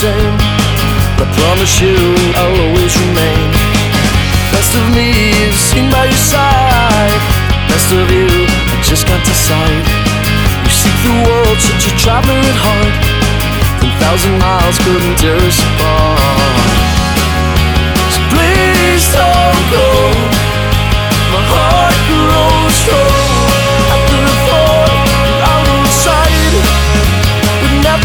same, but I promise you I'll always remain. Best of me is seen by your side, best of you I just can't decide. You seek the world, such a traveler at heart, 10,000 miles couldn't tear us apart.